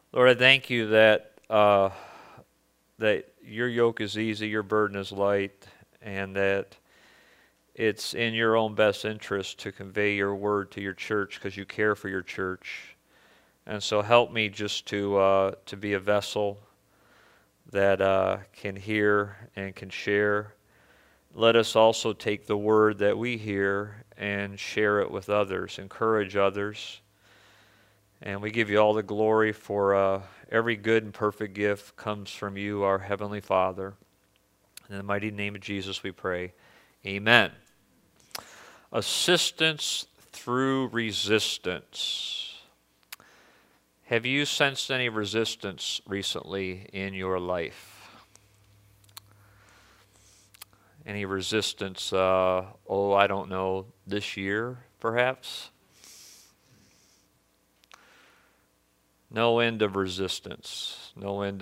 Lord, I thank you that your yoke is easy, your burden is light, and that it's in your own best interest to convey your word to your church because you care for your church. And so help me just to be a vessel that can hear and can share. Let us also take the word that we hear and share it with others, encourage others. And we give you all the glory for every good and perfect gift comes from you, our Heavenly Father. In the mighty name of Jesus we pray. Amen. Assistance through resistance. Have you sensed any resistance recently in your life? Any resistance, I don't know, this year perhaps? No end of resistance, no end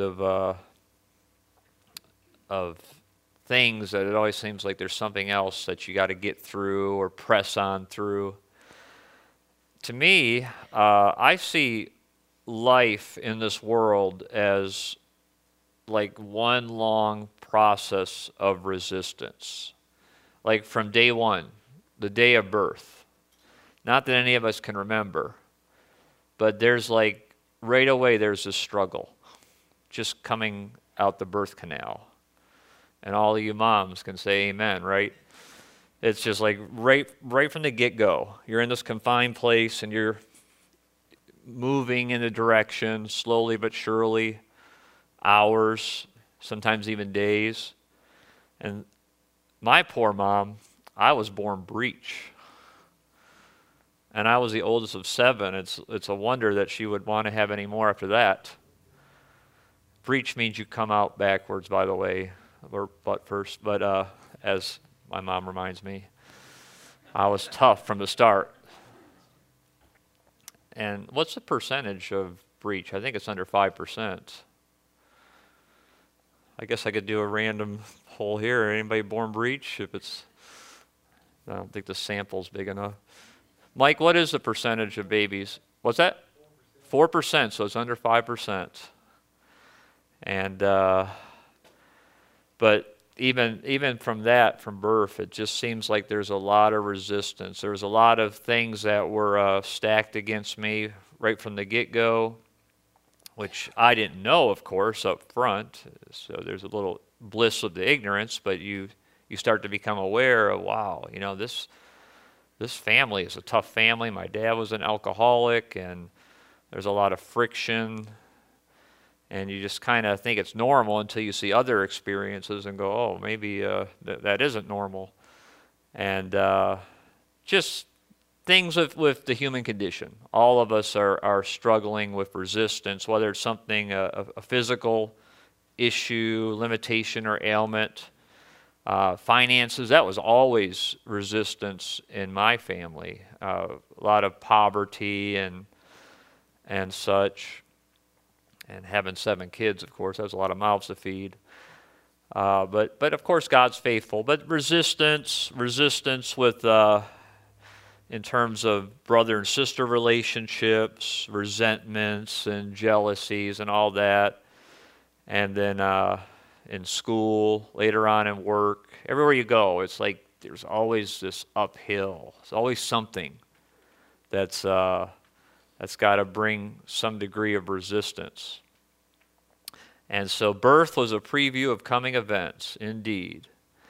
of things that it always seems like there's something else that you got to get through or press on through. To me, I see life in this world as like one long process of resistance. Like from day one, the day of birth. Not that any of us can remember, but there's like right away there's a struggle just coming out the birth canal. And all of you moms can say amen, right? It's just like right from the get-go. You're in this confined place and you're moving in a direction slowly but surely, hours, sometimes even days. And my poor mom, I was born breech. And I was the oldest of 7. It's a wonder that she would want to have any more after that. Breech means you come out backwards, by the way, or butt first. But as my mom reminds me, I was tough from the start. And what's the percentage of breech? I think it's under 5%. I guess I could do a random poll here. Anybody born breech? I don't think the sample's big enough. Mike, what is the percentage of babies? What's that? 4%, so it's under 5%. And but even from that, from birth, it just seems like there's a lot of resistance. There's a lot of things that were stacked against me right from the get-go, which I didn't know, of course, up front. So there's a little bliss of the ignorance, but you start to become aware of, wow, this family is a tough family. My dad was an alcoholic, and there's a lot of friction. And you just kind of think it's normal until you see other experiences and go, oh, maybe that isn't normal. And just things with the human condition. All of us are struggling with resistance, whether it's something, a physical issue, limitation, or ailment. Finances, that was always resistance in my family. A lot of poverty and such. And having 7 kids, of course, that's a lot of mouths to feed. But of course, God's faithful. But resistance with, in terms of brother and sister relationships, resentments and jealousies and all that. And then in school, later on in work, everywhere you go, it's like there's always this uphill. There's always something that's got to bring some degree of resistance. And so birth was a preview of coming events, indeed.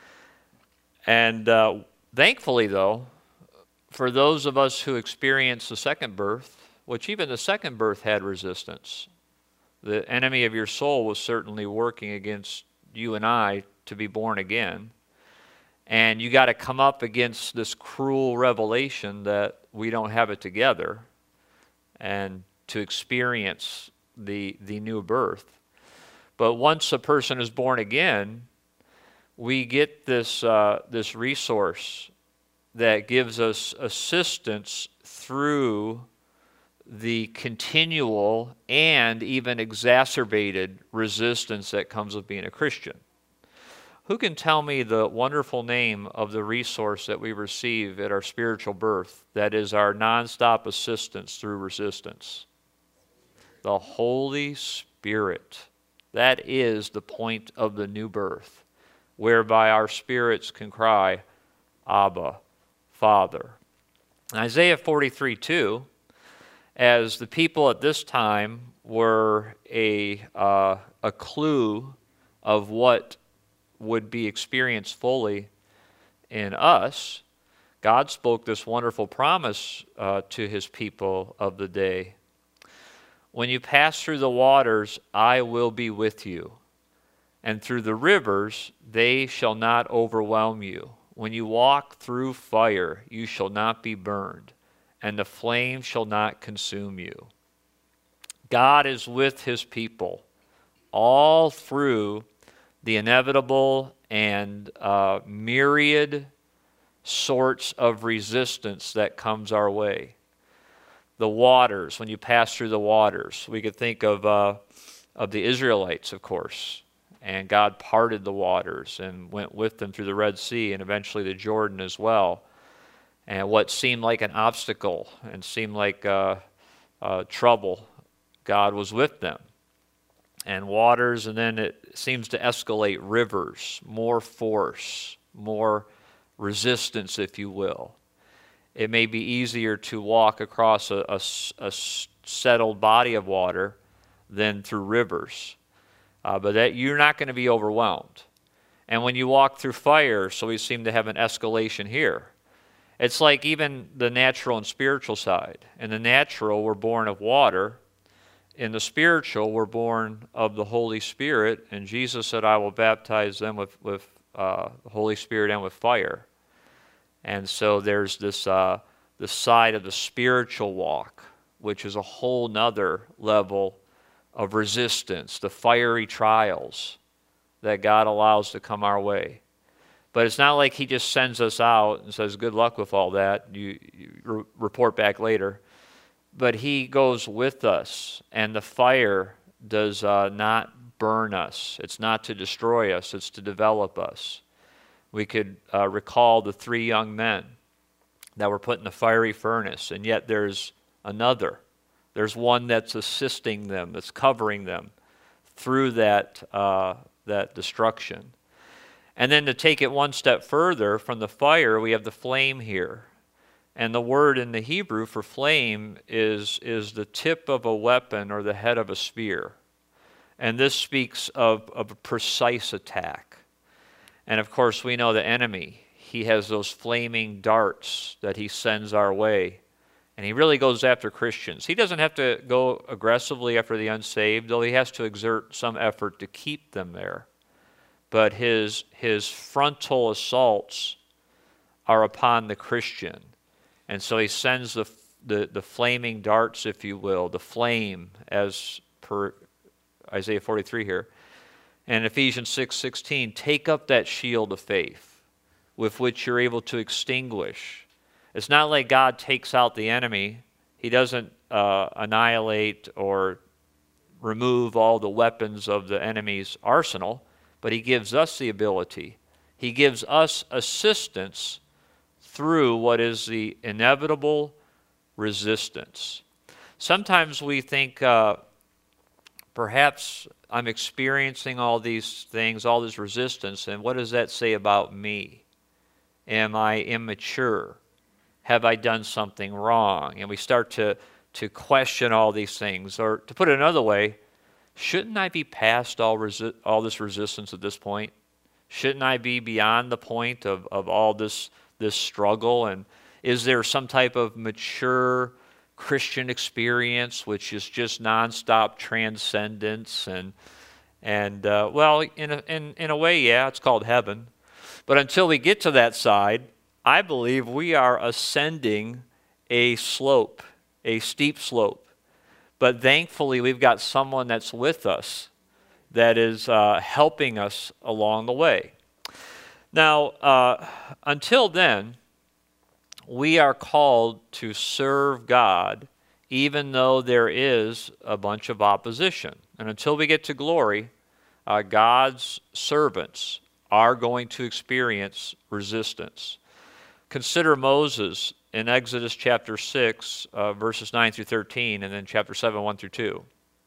And thankfully, though, for those of us who experienced the second birth, which even the second birth had resistance, the enemy of your soul was certainly working against you and I to be born again. And you got to come up against this cruel revelation that we don't have it together, and to experience the new birth. But once a person is born again, we get this resource that gives us assistance through the continual and even exacerbated resistance that comes with being a Christian. Who can tell me the wonderful name of the resource that we receive at our spiritual birth that is our nonstop assistance through resistance? the Holy Spirit. That is the point of the new birth, whereby our spirits can cry, Abba, Father. In Isaiah 43:2, as the people at this time were a clue of what would be experienced fully in us, God spoke this wonderful promise to his people of the day. When you pass through the waters, I will be with you. And through the rivers, they shall not overwhelm you. When you walk through fire, you shall not be burned, and the flame shall not consume you. God is with his people all through the inevitable and myriad sorts of resistance that comes our way. The waters, when you pass through the waters, we could think of the Israelites, of course, and God parted the waters and went with them through the Red Sea and eventually the Jordan as well. And what seemed like an obstacle and seemed like trouble, God was with them. And waters, and then it seems to escalate, rivers, more force, more resistance, if you will. It may be easier to walk across a settled body of water than through rivers. But that you're not going to be overwhelmed. And when you walk through fire, so we seem to have an escalation here. It's like even the natural and spiritual side. In the natural, we're born of water. In the spiritual, we're born of the Holy Spirit. And Jesus said, I will baptize them with the Holy Spirit and with fire. And so there's this the side of the spiritual walk, which is a whole nother level of resistance, the fiery trials that God allows to come our way. But it's not like he just sends us out and says, good luck with all that. You report back later. But he goes with us, and the fire does not burn us. It's not to destroy us. It's to develop us. We could recall the 3 young men that were put in the fiery furnace, and yet there's another. There's one that's assisting them, that's covering them through that destruction. And then to take it one step further, from the fire, we have the flame here. And the word in the Hebrew for flame is the tip of a weapon or the head of a spear. And this speaks of a precise attack. And of course, we know the enemy. He has those flaming darts that he sends our way. And he really goes after Christians. He doesn't have to go aggressively after the unsaved, though he has to exert some effort to keep them there. But his frontal assaults are upon the Christian. And so he sends the flaming darts, if you will, the flame, as per Isaiah 43 here. And Ephesians 6:16, take up that shield of faith with which you're able to extinguish. It's not like God takes out the enemy. He doesn't annihilate or remove all the weapons of the enemy's arsenal, but he gives us the ability. He gives us assistance through what is the inevitable resistance. Sometimes we think, perhaps I'm experiencing all these things, all this resistance, and what does that say about me? Am I immature? Have I done something wrong? And we start to question all these things. Or to put it another way, shouldn't I be past all this resistance at this point? Shouldn't I be beyond the point of all this struggle? And is there some type of mature Christian experience which is just nonstop transcendence? And well, in a way, yeah, it's called heaven. But until we get to that side, I believe we are ascending a slope, a steep slope. But thankfully, we've got someone that's with us that is helping us along the way. Now, until then, we are called to serve God even though there is a bunch of opposition. And until we get to glory, God's servants are going to experience resistance. Consider Moses in Exodus chapter 6, verses 9 through 13, and then chapter 7, 1 through 2.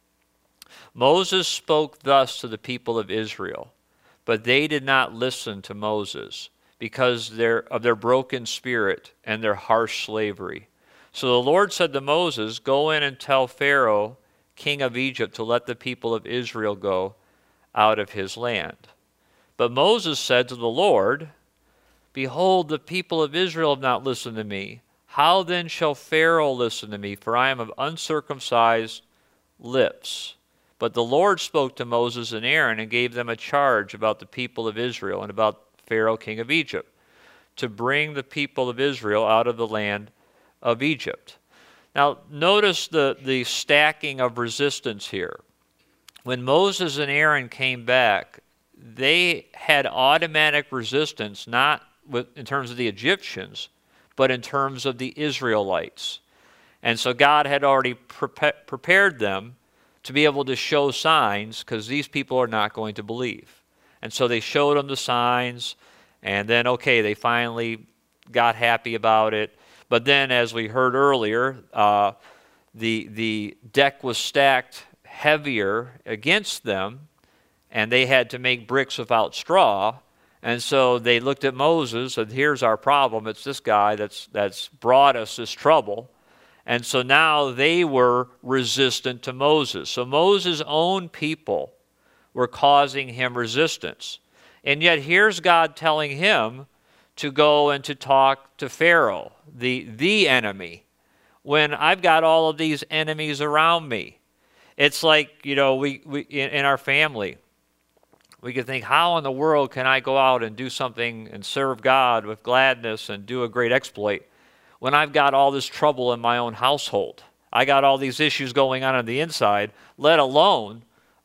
Moses spoke thus to the people of Israel, but they did not listen to Moses because of their broken spirit and their harsh slavery. So the Lord said to Moses, "Go in and tell Pharaoh, king of Egypt, to let the people of Israel go out of his land." But Moses said to the Lord, "Behold, the people of Israel have not listened to me. How then shall Pharaoh listen to me? For I am of uncircumcised lips." But the Lord spoke to Moses and Aaron and gave them a charge about the people of Israel and about Pharaoh, king of Egypt, to bring the people of Israel out of the land of Egypt. Now, notice the stacking of resistance here. When Moses and Aaron came back, they had automatic resistance, not in terms of the Egyptians, but in terms of the Israelites. And so God had already prepared them to be able to show signs, because these people are not going to believe. And so they showed them the signs, and then, okay, they finally got happy about it. But then, as we heard earlier, the deck was stacked heavier against them, and they had to make bricks without straw. And so they looked at Moses and, here's our problem. It's this guy that's brought us this trouble. And so now they were resistant to Moses. So Moses' own people were causing him resistance. And yet here's God telling him to go and to talk to Pharaoh, the enemy, when I've got all of these enemies around me. It's like, we in our family, we could think, how in the world can I go out and do something and serve God with gladness and do a great exploit when I've got all this trouble in my own household? I got all these issues going on the inside, let alone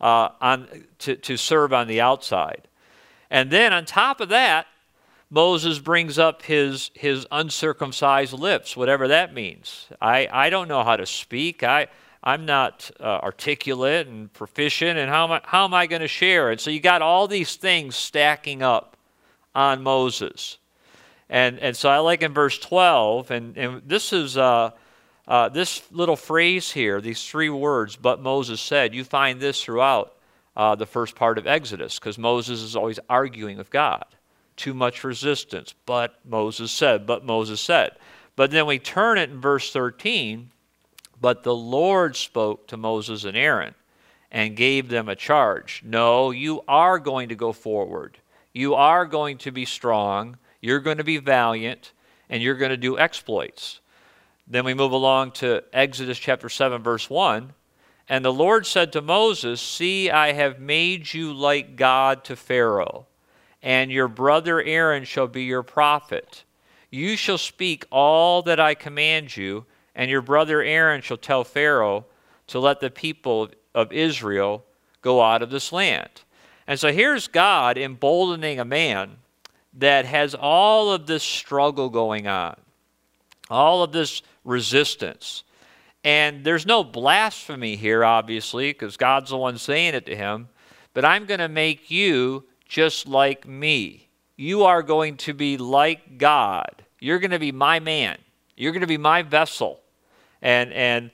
to serve on the outside. And then on top of that, Moses brings up his uncircumcised lips, whatever that means. I don't know how to speak. I'm not articulate and proficient, and how am I going to share? And so you got all these things stacking up on Moses. And so I like in verse 12, and this is this little phrase here, these three words, "but Moses said." You find this throughout the first part of Exodus, because Moses is always arguing with God. Too much resistance. But Moses said, but Moses said. But then we turn it in verse 13, "But the Lord spoke to Moses and Aaron and gave them a charge." No, you are going to go forward. You are going to be strong. You're going to be valiant, and you're going to do exploits. Then we move along to Exodus chapter 7, verse 1. "And the Lord said to Moses, See, I have made you like God to Pharaoh, and your brother Aaron shall be your prophet. You shall speak all that I command you, and your brother Aaron shall tell Pharaoh to let the people of Israel go out of this land." And so here's God emboldening a man that has all of this struggle going on, all of this resistance. And there's no blasphemy here, obviously, because God's the one saying it to him. But I'm going to make you just like me. You are going to be like God. You're going to be my man. You're going to be my vessel. And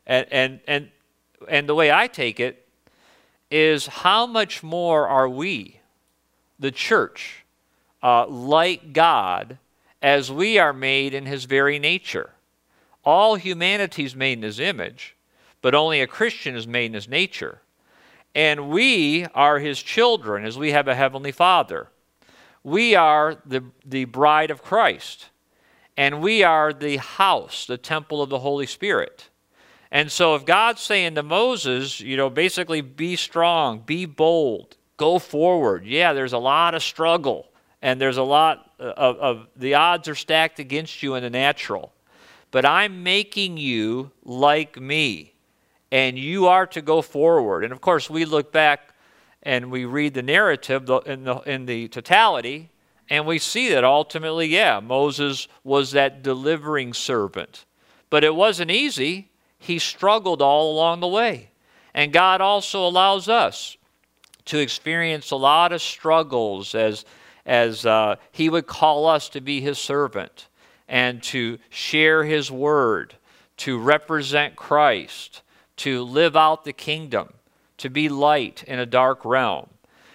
the way I take it is, how much more are we, the church, like God, as we are made in his very nature? All humanity is made in his image, but only a Christian is made in his nature. And we are his children, as we have a heavenly Father. We are the bride of Christ. And we are the house, the temple of the Holy Spirit. And so if God's saying to Moses, basically be strong, be bold, go forward. Yeah, there's a lot of struggle. And there's a lot of the odds are stacked against you in the natural. But I'm making you like me. And you are to go forward. And of course, we look back and we read the narrative in the totality, and we see that ultimately, Moses was that delivering servant. But it wasn't easy. He struggled all along the way. And God also allows us to experience a lot of struggles as he would call us to be his servant and to share his word, to represent Christ, to live out the kingdom, to be light in a dark realm.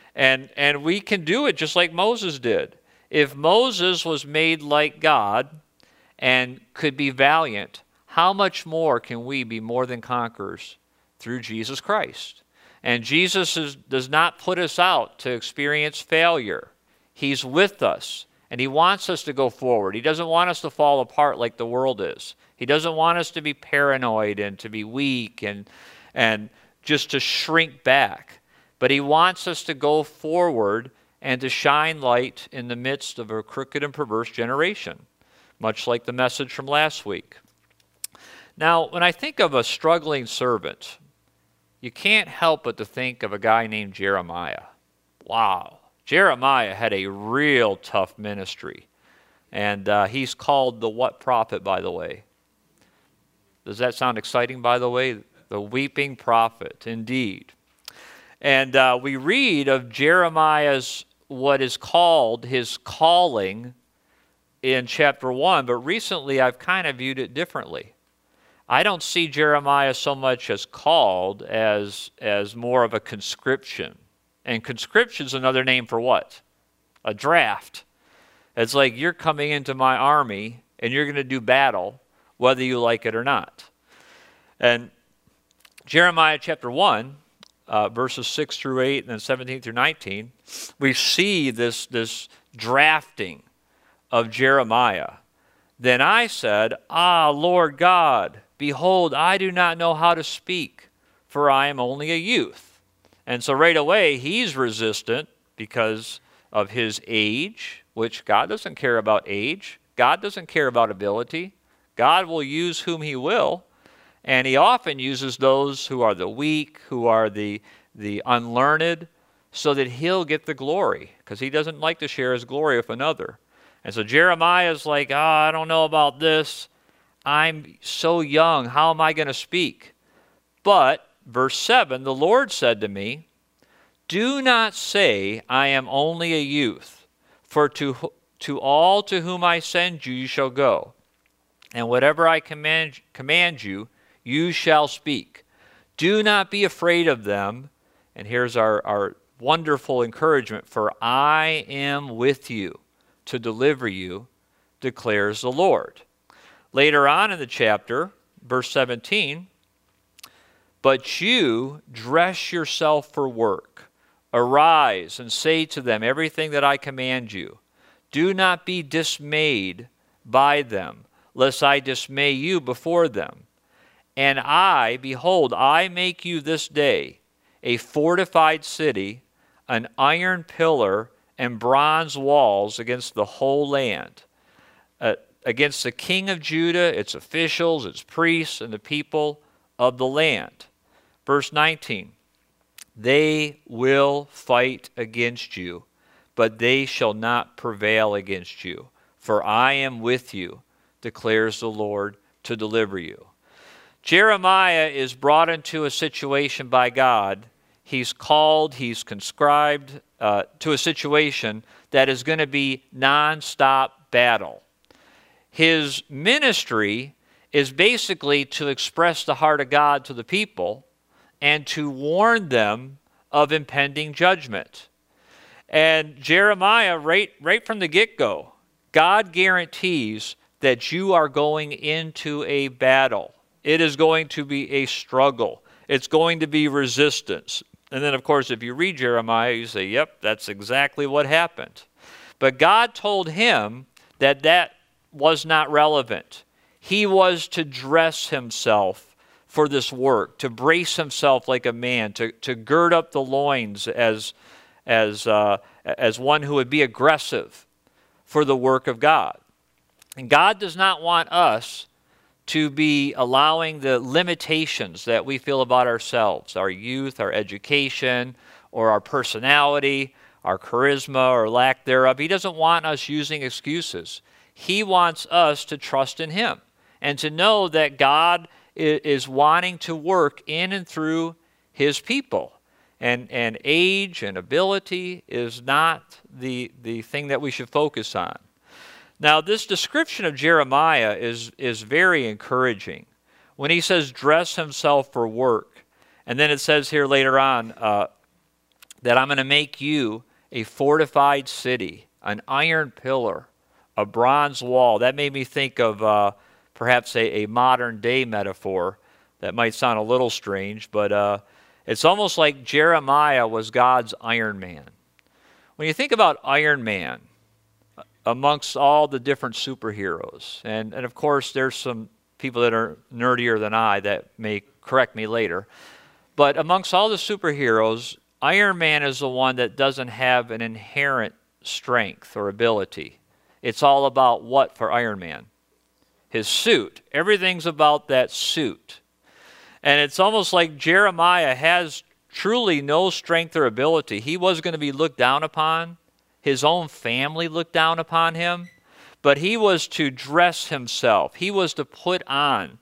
And we can do it just like Moses did. If Moses was made like God and could be valiant, how much more can we be more than conquerors through Jesus Christ? And Jesus does not put us out to experience failure. He's with us, and he wants us to go forward. He doesn't want us to fall apart like the world is. He doesn't want us to be paranoid and to be weak and just to shrink back. But he wants us to go forward and to shine light in the midst of a crooked and perverse generation, much like the message from last week. Now, when I think of a struggling servant, you can't help but to think of a guy named Jeremiah. Wow. Jeremiah had a real tough ministry. And he's called the what prophet, by the way? Does that sound exciting, by the way? The weeping prophet, indeed. And we read of Jeremiah's, what is called his calling in chapter 1, but recently I've kind of viewed it differently. I don't see Jeremiah so much as called as more of a conscription. And conscription is another name for what? A draft. It's like you're coming into my army and you're going to do battle whether you like it or not. And Jeremiah chapter 1, verses 6 through 8 and then 17 through 19, we see this drafting of Jeremiah. Then I said, Ah, Lord God, behold, I do not know how to speak, for I am only a youth. And so right away, he's resistant because of his age, which God doesn't care about age. God doesn't care about ability. God will use whom he will. And he often uses those who are the weak, who are the unlearned, so that he'll get the glory, because he doesn't like to share his glory with another. And so Jeremiah's like, I don't know about this. I'm so young. How am I going to speak? But, verse 7, the Lord said to me, Do not say, I am only a youth, for to all to whom I send you, you shall go. And whatever I command you, you shall speak. Do not be afraid of them. And here's our wonderful encouragement. For I am with you to deliver you, declares the Lord. Later on in the chapter, verse 17, But you dress yourself for work. Arise and say to them everything that I command you. Do not be dismayed by them, lest I dismay you before them. And I, behold, I make you this day a fortified city, an iron pillar, and bronze walls against the whole land, against the king of Judah, its officials, its priests, and the people of the land. Verse 19, They will fight against you, but they shall not prevail against you. For I am with you, declares the Lord, to deliver you. Jeremiah is brought into a situation by God. He's called, he's conscribed to a situation that is going to be nonstop battle. His ministry is basically to express the heart of God to the people and to warn them of impending judgment. And Jeremiah, right from the get-go, God guarantees that you are going into a battle. It is going to be a struggle. It's going to be resistance. And then, of course, if you read Jeremiah, you say, yep, that's exactly what happened. But God told him that was not relevant. He was to dress himself for this work, to brace himself like a man, to gird up the loins as one who would be aggressive for the work of God. And God does not want us to be allowing the limitations that we feel about ourselves, our youth, our education, or our personality, our charisma, or lack thereof. He doesn't want us using excuses. He wants us to trust in him and to know that God is wanting to work in and through his people. And age and ability is not the thing that we should focus on. Now, this description of Jeremiah is very encouraging. When he says dress himself for work, And then it says here later on that I'm going to make you a fortified city, an iron pillar, a bronze wall. That made me think of perhaps a modern day metaphor that might sound a little strange, but it's almost like Jeremiah was God's Iron Man. When you think about Iron Man, amongst all the different superheroes, and of course there's some people that are nerdier than I that may correct me later, but amongst all the superheroes, Iron Man is the one that doesn't have an inherent strength or ability. It's all about what for Iron Man? His suit. Everything's about that suit. And it's almost like Jeremiah has truly no strength or ability. He was going to be looked down upon. His own family looked down upon him. But he was to dress himself. He was to put on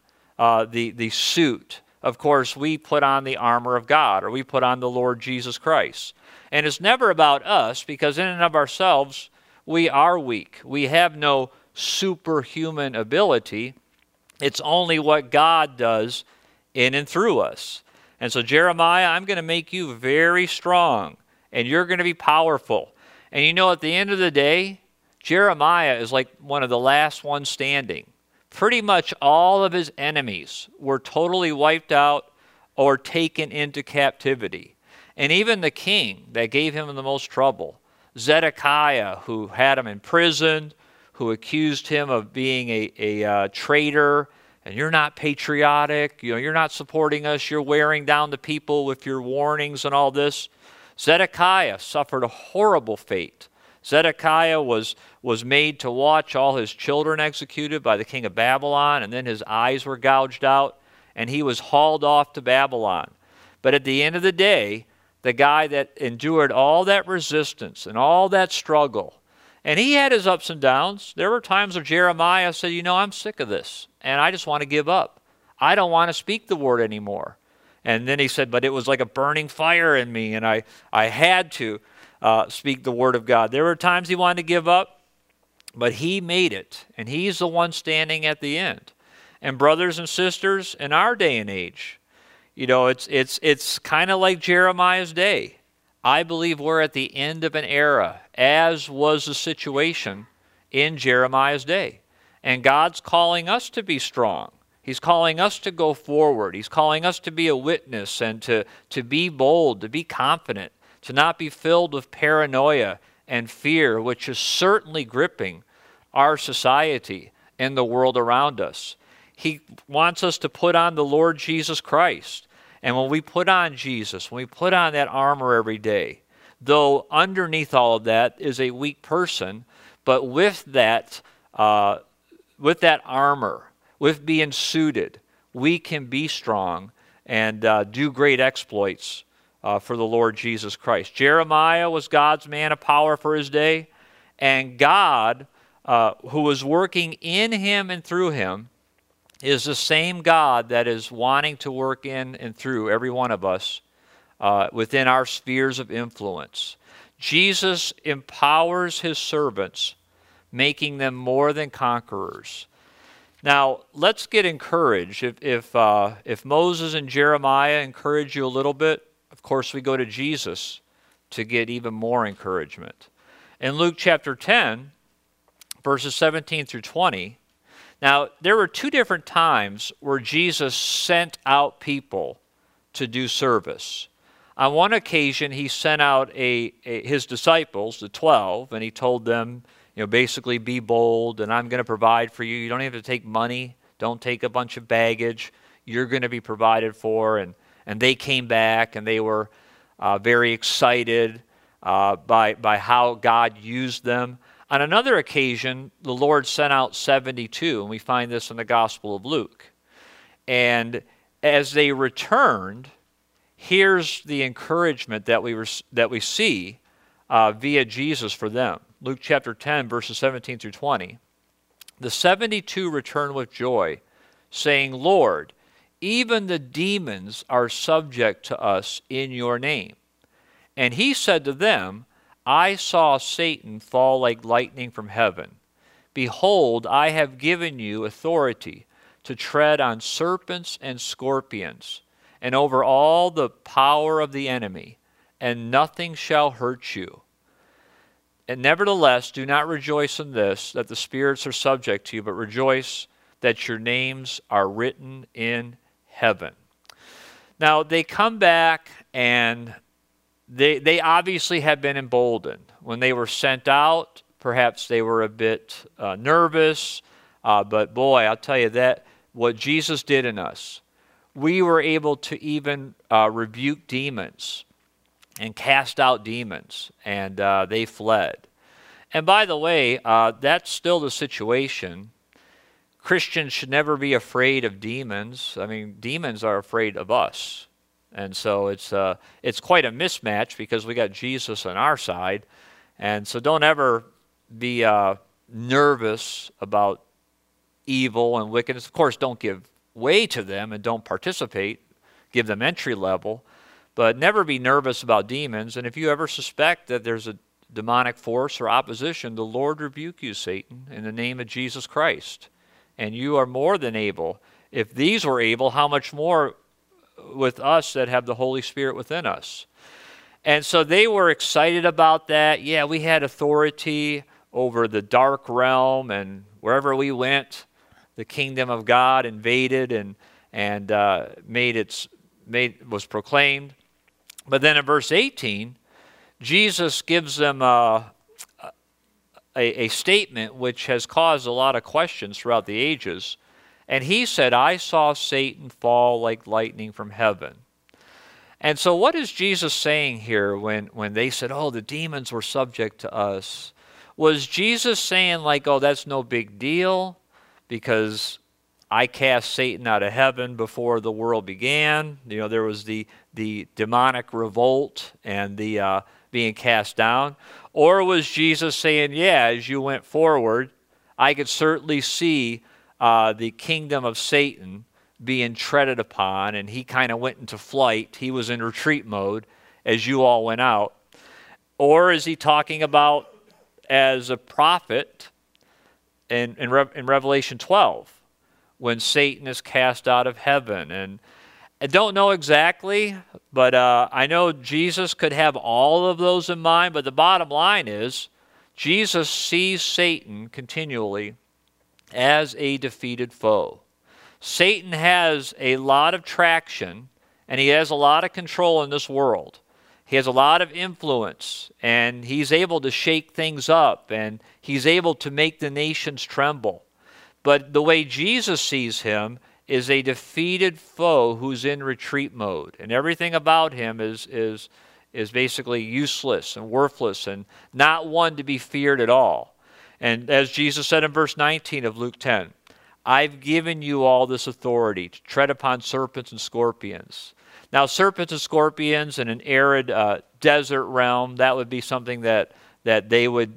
the suit. Of course, we put on the armor of God, or we put on the Lord Jesus Christ. And it's never about us, because in and of ourselves, we are weak. We have no superhuman ability. It's only what God does in and through us. And so Jeremiah, I'm going to make you very strong, and you're going to be powerful. And you know, at the end of the day, Jeremiah is like one of the last ones standing. Pretty much all of his enemies were totally wiped out or taken into captivity. And even the king that gave him the most trouble, Zedekiah, who had him imprisoned, who accused him of being a traitor, and you're not patriotic, you're not supporting us, you're wearing down the people with your warnings and all this. Zedekiah suffered a horrible fate. Zedekiah was made to watch all his children executed by the king of Babylon, and then his eyes were gouged out, and he was hauled off to Babylon. But at the end of the day, the guy that endured all that resistance and all that struggle, and he had his ups and downs. There were times where Jeremiah said, I'm sick of this, and I just want to give up. I don't want to speak the word anymore. And then he said, but it was like a burning fire in me, and I had to speak the word of God. There were times he wanted to give up, but he made it, and he's the one standing at the end. And brothers and sisters, in our day and age, it's kind of like Jeremiah's day. I believe we're at the end of an era, as was the situation in Jeremiah's day. And God's calling us to be strong. He's calling us to go forward. He's calling us to be a witness and to be bold, to be confident, to not be filled with paranoia and fear, which is certainly gripping our society and the world around us. He wants us to put on the Lord Jesus Christ. And when we put on Jesus, when we put on that armor every day, though underneath all of that is a weak person, but with that armor, with being suited, we can be strong and do great exploits for the Lord Jesus Christ. Jeremiah was God's man of power for his day, and God, who was working in him and through him, is the same God that is wanting to work in and through every one of us within our spheres of influence. Jesus empowers his servants, making them more than conquerors. Now, let's get encouraged. If Moses and Jeremiah encourage you a little bit, of course we go to Jesus to get even more encouragement. In Luke chapter 10, verses 17 through 20, now, there were two different times where Jesus sent out people to do service. On one occasion, he sent out his disciples, the 12, and he told them, basically be bold, and I'm going to provide for you. You don't have to take money. Don't take a bunch of baggage. You're going to be provided for. And they came back, and they were very excited by how God used them. On another occasion, the Lord sent out 72, and we find this in the Gospel of Luke. And as they returned, here's the encouragement that we see via Jesus for them. Luke chapter 10, verses 17 through 20. The 72 returned with joy, saying, Lord, even the demons are subject to us in your name. And he said to them, I saw Satan fall like lightning from heaven. Behold, I have given you authority to tread on serpents and scorpions, and over all the power of the enemy, and nothing shall hurt you. And nevertheless, do not rejoice in this, that the spirits are subject to you, but rejoice that your names are written in heaven. Now, they come back, and they obviously have been emboldened. When they were sent out, perhaps they were a bit nervous, but boy, I'll tell you that what Jesus did in us, we were able to even rebuke demons and cast out demons, and they fled. And by the way, that's still the situation. Christians should never be afraid of demons. I mean, demons are afraid of us. And so it's quite a mismatch because we got Jesus on our side. And so don't ever be nervous about evil and wickedness. Of course, don't give way to them and don't participate. Give them entry level. But never be nervous about demons. And if you ever suspect that there's a demonic force or opposition, the Lord rebuke you, Satan, in the name of Jesus Christ. And you are more than able. If these were able, how much more with us that have the Holy Spirit within us? And so they were excited about that. Yeah, we had authority over the dark realm, and wherever we went, the kingdom of God invaded and was proclaimed. But then in verse 18, Jesus gives them a statement which has caused a lot of questions throughout the ages. And he said, I saw Satan fall like lightning from heaven. And so what is Jesus saying here when they said, oh, the demons were subject to us? Was Jesus saying like, oh, that's no big deal because I cast Satan out of heaven before the world began? You know, there was the demonic revolt and the being cast down. Or was Jesus saying, yeah, as you went forward, I could certainly see the kingdom of Satan being treaded upon, and he kind of went into flight. He was in retreat mode as you all went out. Or is he talking about as a prophet in Revelation 12, when Satan is cast out of heaven? And I don't know exactly, but I know Jesus could have all of those in mind, but the bottom line is Jesus sees Satan continually as a defeated foe. Satan has a lot of traction, and he has a lot of control in this world. He has a lot of influence, and he's able to shake things up, and he's able to make the nations tremble. But the way Jesus sees him is a defeated foe who's in retreat mode, and everything about him is basically useless and worthless and not one to be feared at all. And as Jesus said in verse 19 of Luke 10, I've given you all this authority to tread upon serpents and scorpions. Now, serpents and scorpions in an arid desert realm, that would be something that they would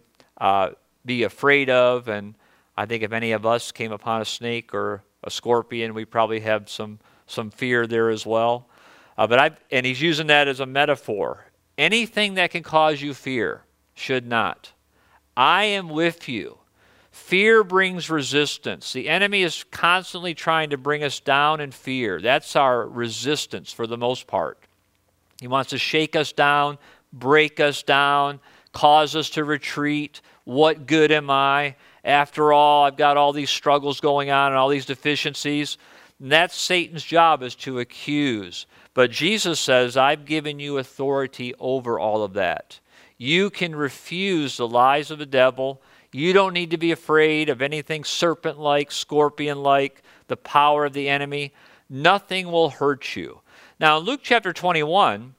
be afraid of. And I think if any of us came upon a snake or a scorpion, we probably have some fear there as well. And he's using that as a metaphor. Anything that can cause you fear should not. I am with you. Fear brings resistance. The enemy is constantly trying to bring us down in fear. That's our resistance for the most part. He wants to shake us down, break us down, cause us to retreat. What good am I? After all, I've got all these struggles going on and all these deficiencies. And that's Satan's job, is to accuse. But Jesus says, I've given you authority over all of that. You can refuse the lies of the devil. You don't need to be afraid of anything serpent-like, scorpion-like, the power of the enemy. Nothing will hurt you. Now, in Luke chapter 21,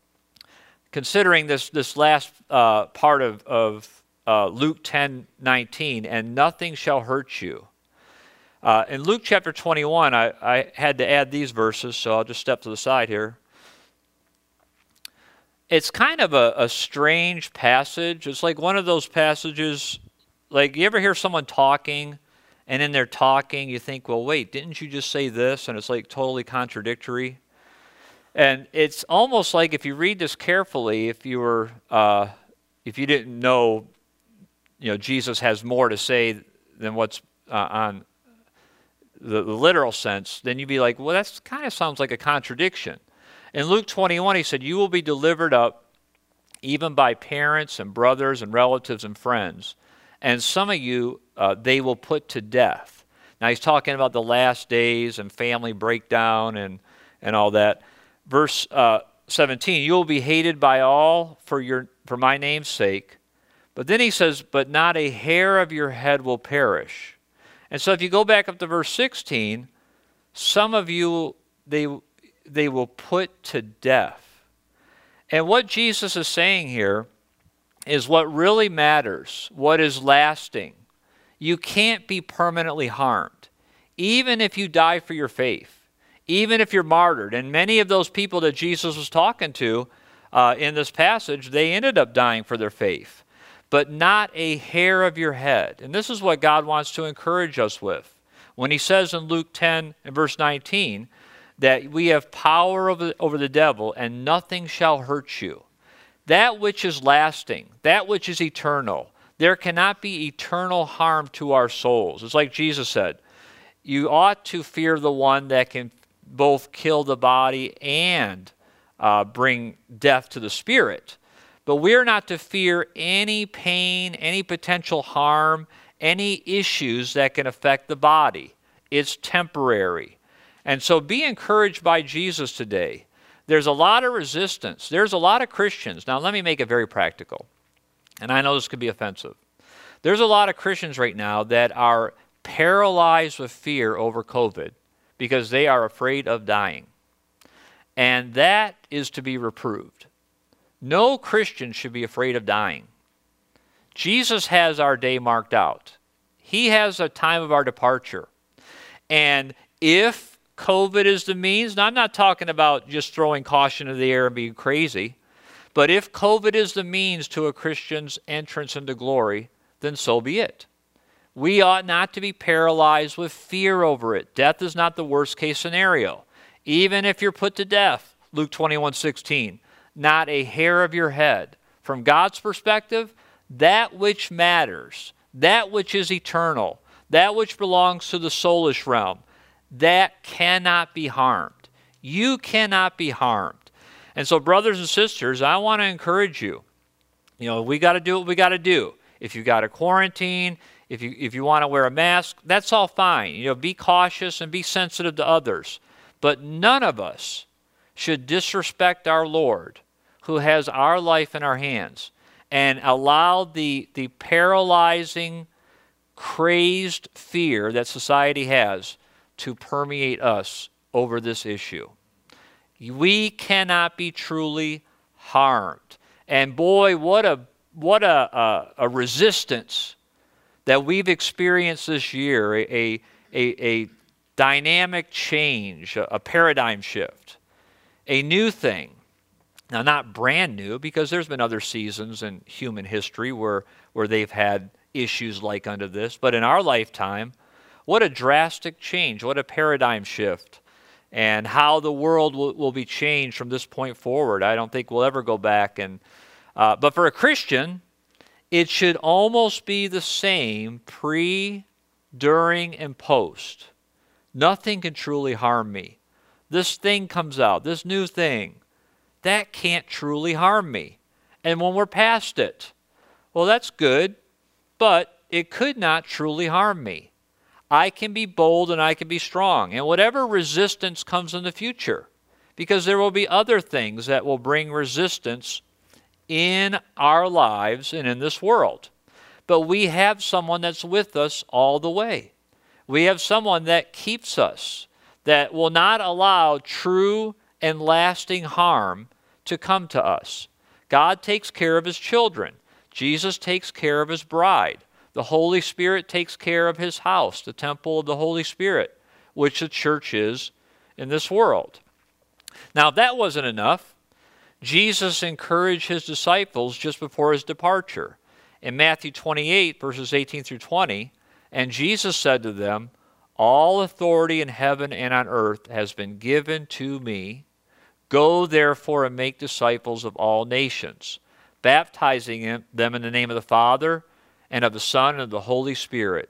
considering this last part of Luke 10:19, and nothing shall hurt you. In Luke chapter 21, I had to add these verses, so I'll just step to the side here. It's kind of a strange passage. It's like one of those passages, like you ever hear someone talking, and in their talking you think, well, wait, didn't you just say this? And it's like totally contradictory. And it's almost like if you read this carefully, if you didn't know, Jesus has more to say than what's on the literal sense, then you'd be like, well, that kind of sounds like a contradiction. In Luke 21, he said, you will be delivered up even by parents and brothers and relatives and friends. And some of you, they will put to death. Now, he's talking about the last days and family breakdown and all that. Verse 17, you will be hated by all for my name's sake. But then he says, but not a hair of your head will perish. And so if you go back up to verse 16, some of you, they will put to death. And what Jesus is saying here is what really matters, what is lasting. You can't be permanently harmed, even if you die for your faith, even if you're martyred. And many of those people that Jesus was talking to in this passage, they ended up dying for their faith. But not a hair of your head. And this is what God wants to encourage us with. When he says in Luke 10 and verse 19, that we have power over the devil, and nothing shall hurt you. That which is lasting, that which is eternal, there cannot be eternal harm to our souls. It's like Jesus said, you ought to fear the one that can both kill the body and bring death to the spirit. But we're not to fear any pain, any potential harm, any issues that can affect the body. It's temporary. And so be encouraged by Jesus today. There's a lot of resistance. There's a lot of Christians. Now, let me make it very practical. And I know this could be offensive. There's a lot of Christians right now that are paralyzed with fear over COVID because they are afraid of dying. And that is to be reproved. No Christian should be afraid of dying. Jesus has our day marked out. He has a time of our departure. And if COVID is the means, now I'm not talking about just throwing caution in the air and being crazy, but if COVID is the means to a Christian's entrance into glory, then so be it. We ought not to be paralyzed with fear over it. Death is not the worst case scenario. Even if you're put to death, Luke 21:16, not a hair of your head. From God's perspective, that which matters, that which is eternal, that which belongs to the soulish realm, that cannot be harmed. You cannot be harmed. And so, brothers and sisters, I want to encourage you. You know, we got to do what we got to do. If you got to quarantine, if you want to wear a mask, that's all fine. You know, be cautious and be sensitive to others. But none of us should disrespect our Lord, who has our life in our hands, and allow the paralyzing, crazed fear that society has to permeate us over this issue. We cannot be truly harmed. And boy, what a resistance that we've experienced this year, a dynamic change, a paradigm shift, a new thing. Now, not brand new, because there's been other seasons in human history where they've had issues like unto this, but in our lifetime, what a drastic change, what a paradigm shift, and how the world will be changed from this point forward. I don't think we'll ever go back. But for a Christian, it should almost be the same pre, during, and post. Nothing can truly harm me. This thing comes out, this new thing, that can't truly harm me. And when we're past it, well, that's good, but it could not truly harm me. I can be bold and I can be strong. And whatever resistance comes in the future, because there will be other things that will bring resistance in our lives and in this world. But we have someone that's with us all the way. We have someone that keeps us, that will not allow true and lasting harm to come to us. God takes care of his children. Jesus takes care of his bride. The Holy Spirit takes care of his house, the temple of the Holy Spirit, which the church is in this world. Now, if that wasn't enough, Jesus encouraged his disciples just before his departure. In Matthew 28, verses 18 through 20, and Jesus said to them, all authority in heaven and on earth has been given to me. Go therefore and make disciples of all nations, baptizing them in the name of the Father, and of the Son, and of the Holy Spirit,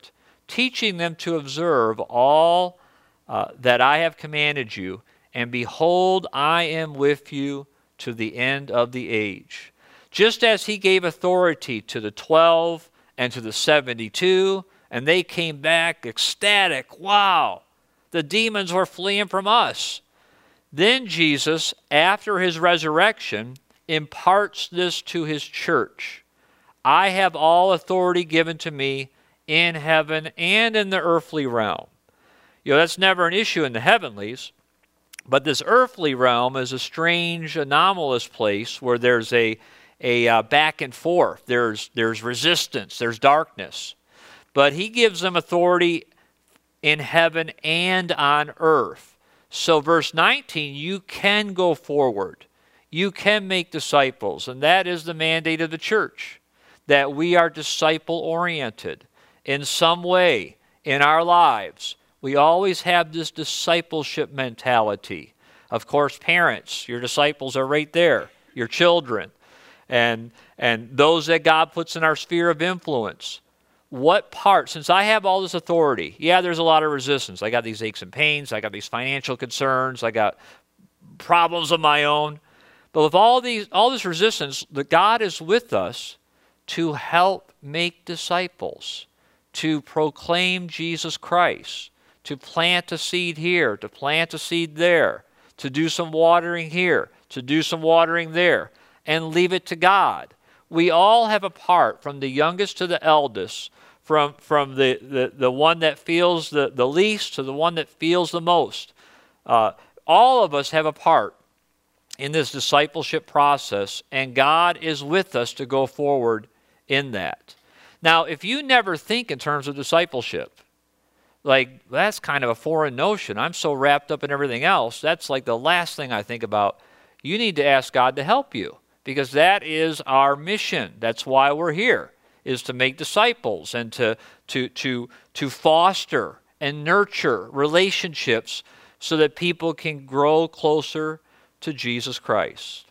teaching them to observe all that I have commanded you. And behold, I am with you to the end of the age. Just as he gave authority to the 12 and to the 72, and they came back ecstatic. Wow, the demons were fleeing from us. Then Jesus, after his resurrection, imparts this to his church. I have all authority given to me in heaven and in the earthly realm. That's never an issue in the heavenlies. But this earthly realm is a strange, anomalous place where there's a back and forth. There's resistance. There's darkness. But he gives them authority in heaven and on earth. So verse 19, you can go forward. You can make disciples. And that is the mandate of the church, that we are disciple-oriented in some way in our lives. We always have this discipleship mentality. Of course, parents, your disciples are right there, your children, and those that God puts in our sphere of influence. What part, since I have all this authority, there's a lot of resistance. I got these aches and pains, I got these financial concerns, I got problems of my own. But with all this resistance, that God is with us to help make disciples, to proclaim Jesus Christ, to plant a seed here, to plant a seed there, to do some watering here, to do some watering there, and leave it to God. We all have a part, from the youngest to the eldest, from the one that feels the least to the one that feels the most. All of us have a part in this discipleship process, and God is with us to go forward in that. Now, if you never think in terms of discipleship, like, that's kind of a foreign notion. I'm so wrapped up in everything else. That's like the last thing I think about. You need to ask God to help you, because that is our mission. That's why we're here, is to make disciples and to foster and nurture relationships so that people can grow closer to Jesus Christ.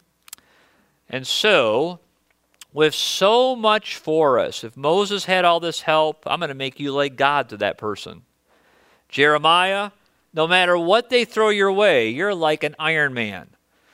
And so, with so much for us, if Moses had all this help, I'm going to make you like God to that person. Jeremiah, no matter what they throw your way, you're like an Iron Man.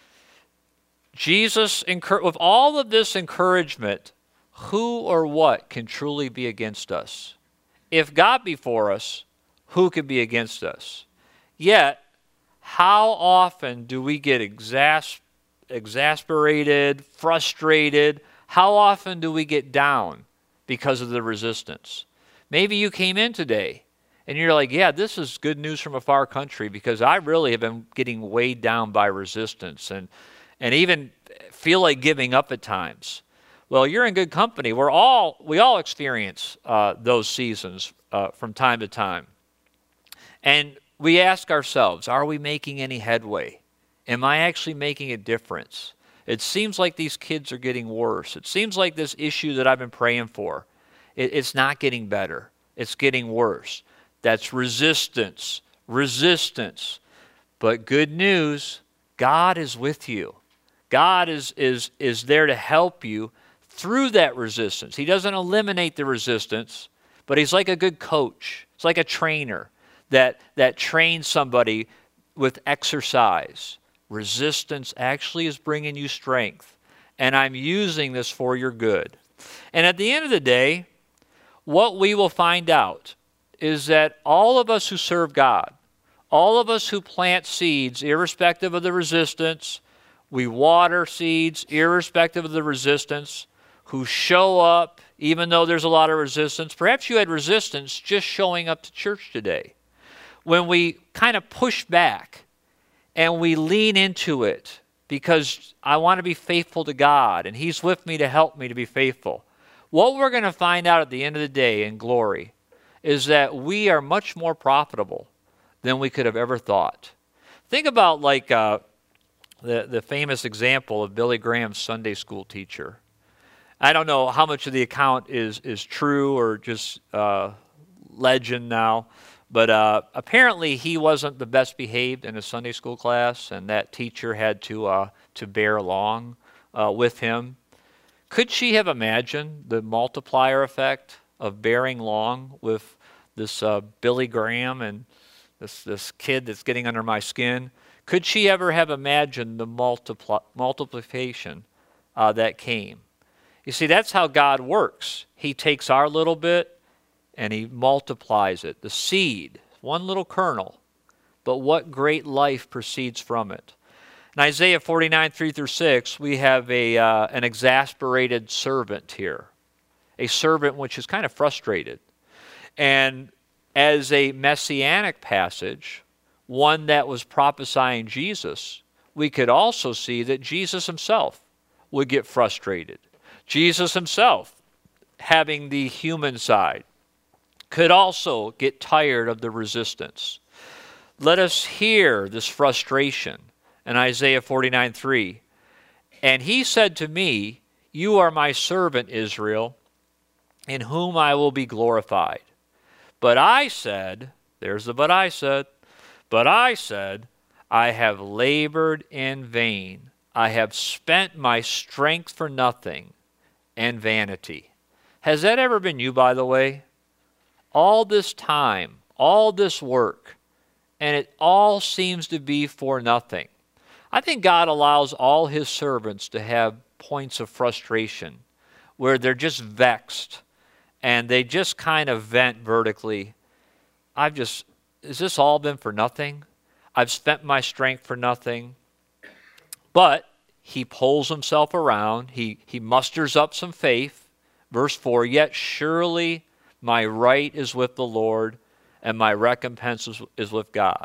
Jesus, with all of this encouragement, who or what can truly be against us? If God be for us, who can be against us? Yet, how often do we get exasperated, frustrated? How often do we get down because of the resistance? Maybe you came in today and you're like, this is good news from a far country, because I really have been getting weighed down by resistance and even feel like giving up at times. Well, you're in good company. We all experience those seasons from time to time. And we ask ourselves, are we making any headway? Am I actually making a difference? It seems like these kids are getting worse. It seems like this issue that I've been praying for, it's not getting better. It's getting worse. That's resistance. But good news, God is with you. God is there to help you through that resistance. He doesn't eliminate the resistance, but he's like a good coach. It's like a trainer that trains somebody with exercise. Resistance actually is bringing you strength, and I'm using this for your good. And at the end of the day, what we will find out is that all of us who serve God, all of us who plant seeds, irrespective of the resistance, we water seeds, irrespective of the resistance, who show up, even though there's a lot of resistance. Perhaps you had resistance just showing up to church today. When we kind of push back and we lean into it because I want to be faithful to God and He's with me to help me to be faithful. What we're going to find out at the end of the day in glory is that we are much more profitable than we could have ever thought. Think about like the famous example of Billy Graham's Sunday school teacher. I don't know how much of the account is true or just legend now, but apparently he wasn't the best behaved in a Sunday school class, and that teacher had to bear along with him. Could she have imagined the multiplier effect of bearing along with this Billy Graham and this kid that's getting under my skin. Could she ever have imagined the multiplication that came? You see, that's how God works. He takes our little bit and he multiplies it. The seed, one little kernel, but what great life proceeds from it. In Isaiah 49, 3-6, we have an exasperated servant here, a servant which is kind of frustrated. And as a messianic passage, one that was prophesying Jesus, we could also see that Jesus himself would get frustrated. Jesus himself, having the human side, could also get tired of the resistance. Let us hear this frustration in Isaiah 49:3. And he said to me, you are my servant, Israel, in whom I will be glorified. But I said, there's the but I said, I have labored in vain. I have spent my strength for nothing and vanity. Has that ever been you, by the way? All this time, all this work, and it all seems to be for nothing. I think God allows all his servants to have points of frustration where they're just vexed and they just kind of vent vertically. Has this all been for nothing? I've spent my strength for nothing. But he pulls himself around. He musters up some faith. Verse 4, yet surely my right is with the Lord, and my recompense is with God.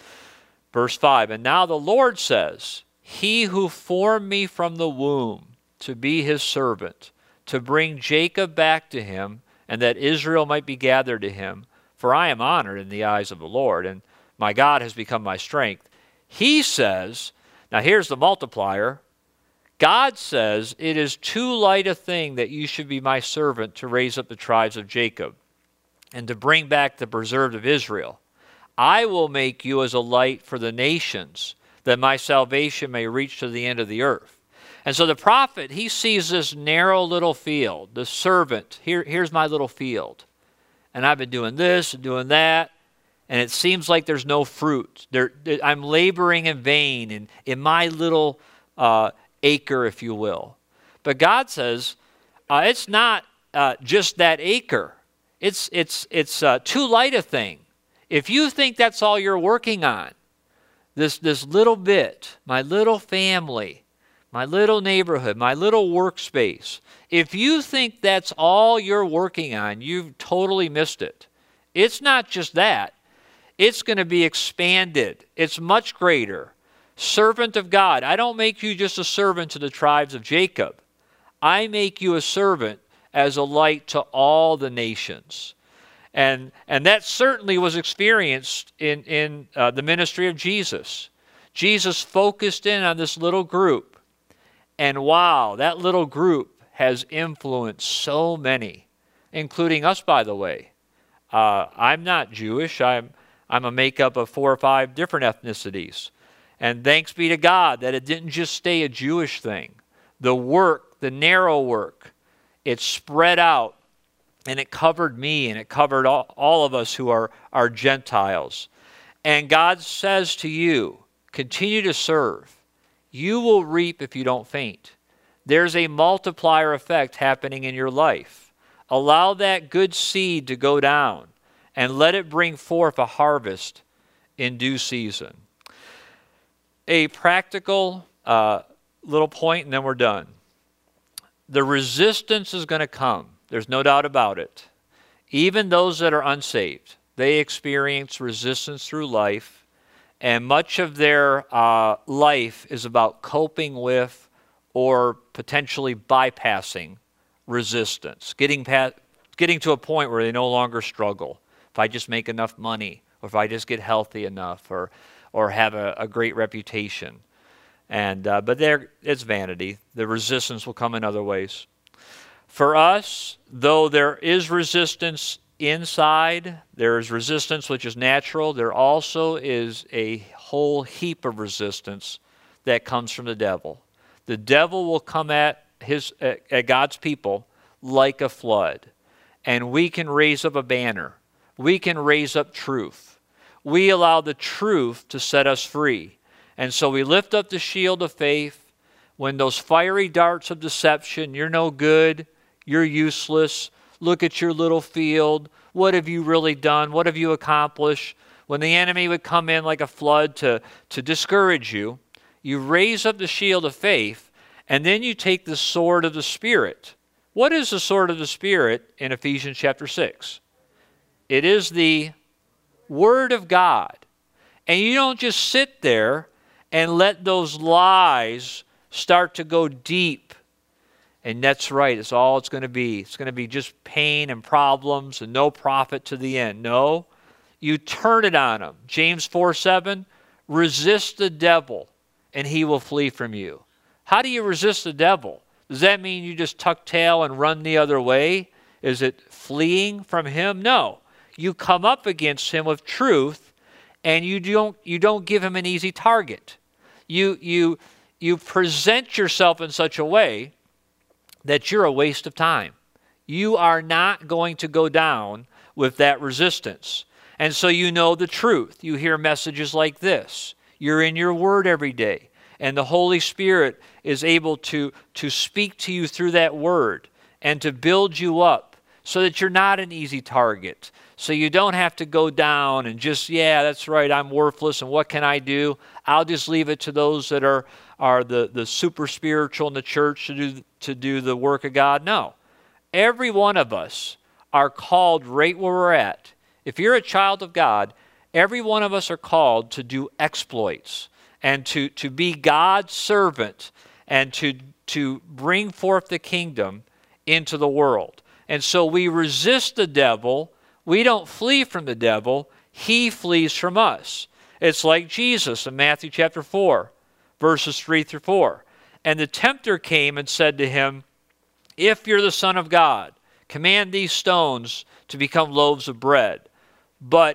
Verse 5, and now the Lord says, he who formed me from the womb to be his servant, to bring Jacob back to him, and that Israel might be gathered to him, for I am honored in the eyes of the Lord, and my God has become my strength. He says, now here's the multiplier, God says, it is too light a thing that you should be my servant to raise up the tribes of Jacob and to bring back the preserved of Israel. I will make you as a light for the nations, that my salvation may reach to the end of the earth. And so the prophet, he sees this narrow little field, the servant, here's my little field. And I've been doing this and doing that, and it seems like there's no fruit. I'm laboring in vain in my little acre, if you will. But God says, it's not just that acre. It's too light a thing. If you think that's all you're working on, this little bit, my little family, my little neighborhood, my little workspace, if you think that's all you're working on, you've totally missed it. It's not just that. It's going to be expanded. It's much greater. Servant of God. I don't make you just a servant to the tribes of Jacob. I make you a servant as a light to all the nations. And that certainly was experienced in the ministry of Jesus. Jesus focused in on this little group. And wow, that little group has influenced so many, including us, by the way. I'm not Jewish. I'm a makeup of 4 or 5 different ethnicities. And thanks be to God that it didn't just stay a Jewish thing. The work, the narrow work, it spread out. And it covered me, and it covered all of us who are Gentiles. And God says to you, continue to serve. You will reap if you don't faint. There's a multiplier effect happening in your life. Allow that good seed to go down, and let it bring forth a harvest in due season. A practical little point, and then we're done. The resistance is going to come. There's no doubt about it. Even those that are unsaved, they experience resistance through life, and much of their life is about coping with or potentially bypassing resistance, getting to a point where they no longer struggle. If I just make enough money, or if I just get healthy enough, or have a great reputation. But it's vanity. The resistance will come in other ways. For us, though there is resistance inside, there is resistance which is natural, there also is a whole heap of resistance that comes from the devil. The devil will come at God's people like a flood, and we can raise up a banner. we can raise up truth. We allow the truth to set us free. And so we lift up the shield of faith. When those fiery darts of deception, you're no good, you're useless, look at your little field, what have you really done, what have you accomplished? When the enemy would come in like a flood to discourage you, you raise up the shield of faith, and then you take the sword of the Spirit. What is the sword of the Spirit in Ephesians chapter 6? It is the Word of God. And you don't just sit there and let those lies start to go deep. And that's right, it's all it's going to be. It's going to be just pain and problems and no profit to the end. No, you turn it on him. James 4:7, resist the devil and he will flee from you. How do you resist the devil? Does that mean you just tuck tail and run the other way? Is it fleeing from him? No. You come up against him with truth, and you don't give him an easy target. You present yourself in such a way that you're a waste of time. You are not going to go down with that resistance. And so you know the truth. You hear messages like this. You're in your word every day. And the Holy Spirit is able to speak to you through that word and to build you up so that you're not an easy target. So you don't have to go down and just, yeah, that's right, I'm worthless, and what can I do? I'll just leave it to those that are the super spiritual in the church to do the work of God. No. Every one of us are called right where we're at. If you're a child of God, every one of us are called to do exploits and to be God's servant and to bring forth the kingdom into the world. And so we resist the devil. We don't flee from the devil. He flees from us. It's like Jesus in Matthew chapter 4, verses 3 through 4. And the tempter came and said to him, if you're the Son of God, command these stones to become loaves of bread. But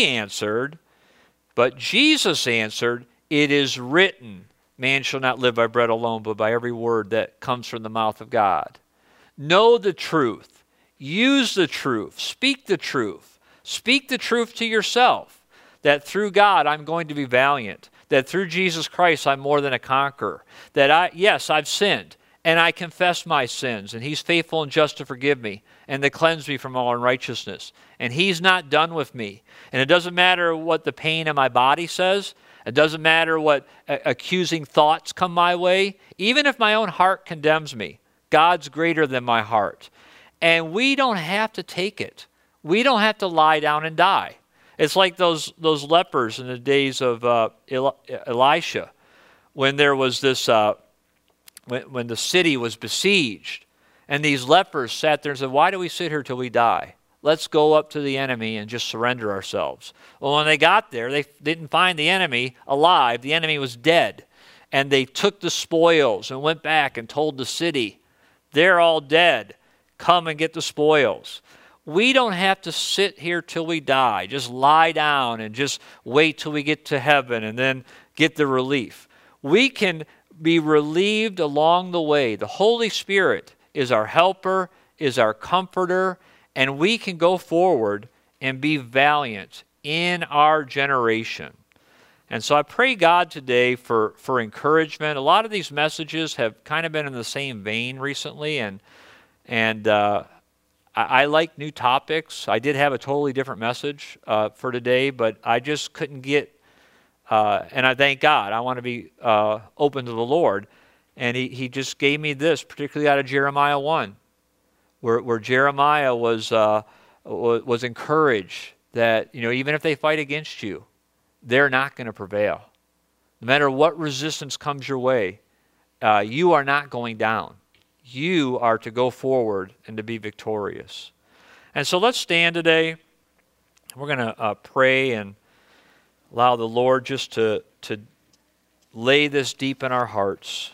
Jesus answered, it is written, man shall not live by bread alone, but by every word that comes from the mouth of God. Know the truth. Use the truth. Speak the truth. Speak the truth to yourself, that through God I'm going to be valiant, that through Jesus Christ I'm more than a conqueror, that I've sinned, and I confess my sins, and he's faithful and just to forgive me and to cleanse me from all unrighteousness. And he's not done with me. And it doesn't matter what the pain in my body says. It doesn't matter what accusing thoughts come my way. Even if my own heart condemns me, God's greater than my heart. And we don't have to take it. We don't have to lie down and die. It's like those lepers in the days of Elisha, when there was this, when the city was besieged, and these lepers sat there and said, why do we sit here till we die? Let's go up to the enemy and just surrender ourselves. Well, when they got there, they didn't find the enemy alive. The enemy was dead. And they took the spoils and went back and told the city, they're all dead. Come and get the spoils. We don't have to sit here till we die. Just lie down and just wait till we get to heaven and then get the relief. We can be relieved along the way. The Holy Spirit is our helper, is our comforter, and we can go forward and be valiant in our generation. And so I pray God today for encouragement. A lot of these messages have kind of been in the same vein recently, and I like new topics. I did have a totally different message for today, but I just couldn't get, and I thank God. I want to be open to the Lord. And he just gave me this, particularly out of Jeremiah 1, where Jeremiah was encouraged that, even if they fight against you, they're not going to prevail. No matter what resistance comes your way, you are not going down. You are to go forward and to be victorious. And so let's stand today. We're going to pray and allow the Lord just to lay this deep in our hearts.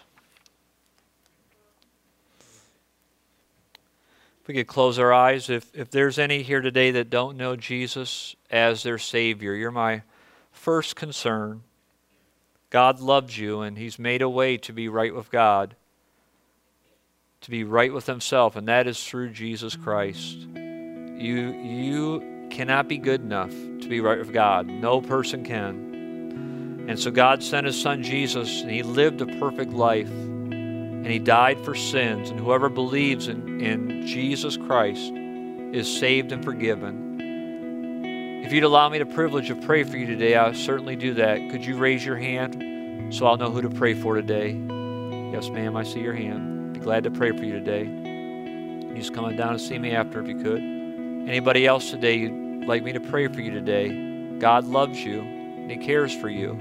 If we could close our eyes. If there's any here today that don't know Jesus as their Savior, you're my first concern. God loves you, and He's made a way to be right with God, to be right with Himself, and that is through Jesus Christ. You cannot be good enough to be right with God. No person can. And so God sent His Son Jesus, and He lived a perfect life, and He died for sins, and whoever believes in Jesus Christ is saved and forgiven. If you'd allow me the privilege of praying for you today, I'll certainly do that. Could you raise your hand so I'll know who to pray for today? Yes, ma'am, I see your hand. Be glad to pray for you today. You just come on down and see me after if you could. Anybody else today you'd like me to pray for you today? God loves you, and He cares for you.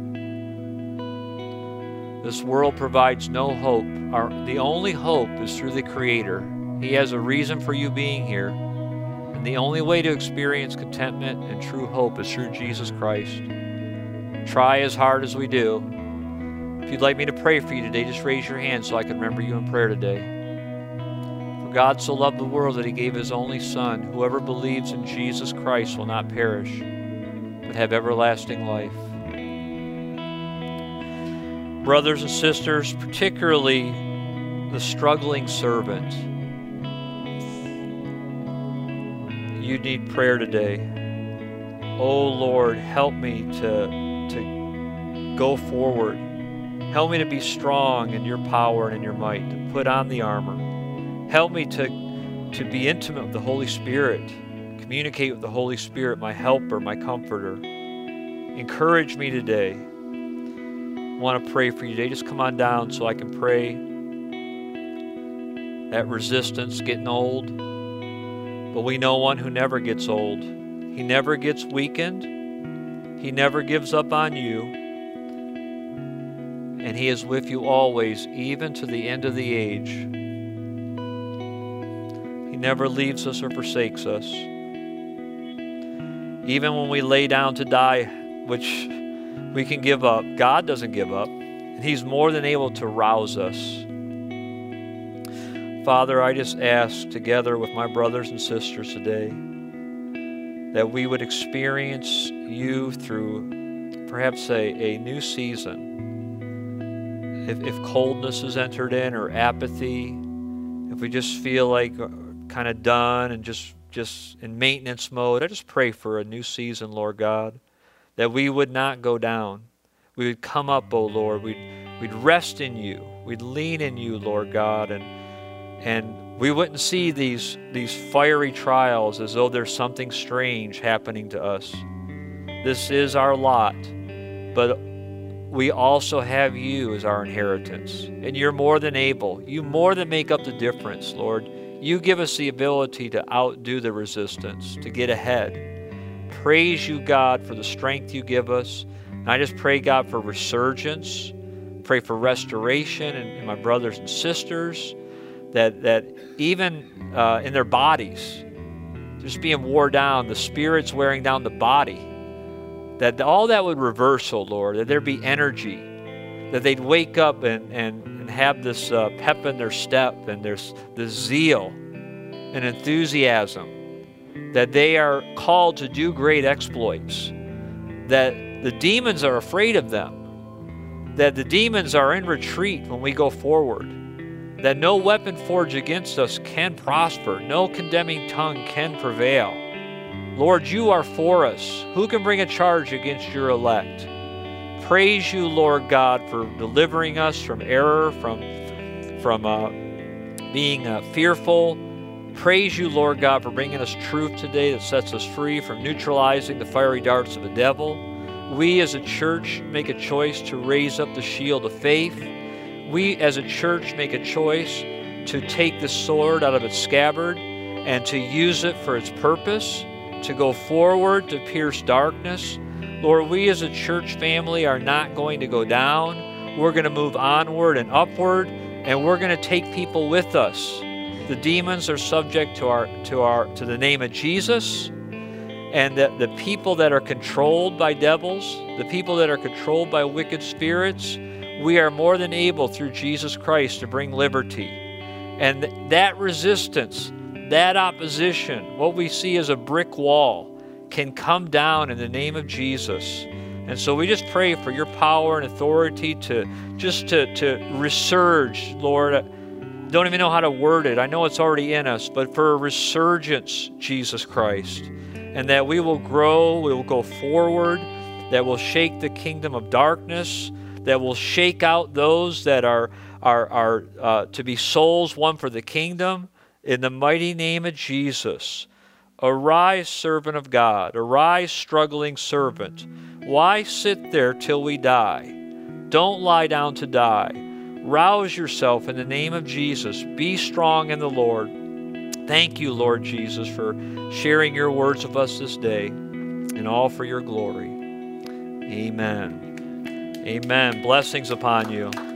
This world provides no hope. The only hope is through the Creator. He has a reason for you being here. And the only way to experience contentment and true hope is through Jesus Christ. Try as hard as we do. If you'd like me to pray for you today, just raise your hand so I can remember you in prayer today. For God so loved the world that He gave His only Son. Whoever believes in Jesus Christ will not perish, but have everlasting life. Brothers and sisters, particularly the struggling servant, you need prayer today. Oh Lord, help me to go forward. Help me to be strong in your power and in your might, to put on the armor. Help me to be intimate with the Holy Spirit, communicate with the Holy Spirit, my helper, my comforter. Encourage me today. I want to pray for you today. Just come on down so I can pray. That resistance getting old. But we know one who never gets old. He never gets weakened. He never gives up on you. And He is with you always, even to the end of the age. He never leaves us or forsakes us. Even when we lay down to die, which we can give up, God doesn't give up. And He's more than able to rouse us. Father, I just ask together with my brothers and sisters today that we would experience you through perhaps a new season. If coldness has entered in, or apathy, if we just feel like kind of done and just in maintenance mode, I just pray for a new season, Lord God, that we would not go down. We would come up, oh Lord. We'd rest in you. We'd lean in you, Lord God, and we wouldn't see these fiery trials as though there's something strange happening to us. This is our lot, but we also have you as our inheritance, and you're more than able. You more than make up the difference, Lord. You give us the ability to outdo the resistance, to get ahead. Praise you, God, for the strength you give us. And I just pray, God, for resurgence. Pray for restoration in my brothers and sisters, that even in their bodies, just being worn down, the spirit's wearing down the body, that all that would reverse, oh Lord, that there be energy, that they'd wake up and have this pep in their step, and there's this zeal and enthusiasm, that they are called to do great exploits, that the demons are afraid of them, that the demons are in retreat when we go forward, that no weapon forged against us can prosper, no condemning tongue can prevail. Lord, you are for us. Who can bring a charge against your elect? Praise you, Lord God, for delivering us from error, from being fearful. Praise you, Lord God, for bringing us truth today that sets us free from neutralizing the fiery darts of the devil. We as a church make a choice to raise up the shield of faith. We as a church make a choice to take the sword out of its scabbard and to use it for its purpose, to go forward, to pierce darkness. Lord, we as a church family are not going to go down. We're going to move onward and upward, and we're going to take people with us. The demons are subject to the name of Jesus, and the people that are controlled by devils, the people that are controlled by wicked spirits, we are more than able through Jesus Christ to bring liberty. And that resistance, that opposition, what we see as a brick wall, can come down in the name of Jesus. And so we just pray for your power and authority to resurge, Lord. I don't even know how to word it. I know it's already in us, but for a resurgence, Jesus Christ. and that we will grow, we will go forward, that will shake the kingdom of darkness, that will shake out those that are to be souls won for the kingdom. In the mighty name of Jesus, arise, servant of God. Arise, struggling servant. Why sit there till we die? Don't lie down to die. Rouse yourself in the name of Jesus. Be strong in the Lord. Thank you, Lord Jesus, for sharing your words with us this day, and all for your glory. Amen. Amen. Blessings upon you.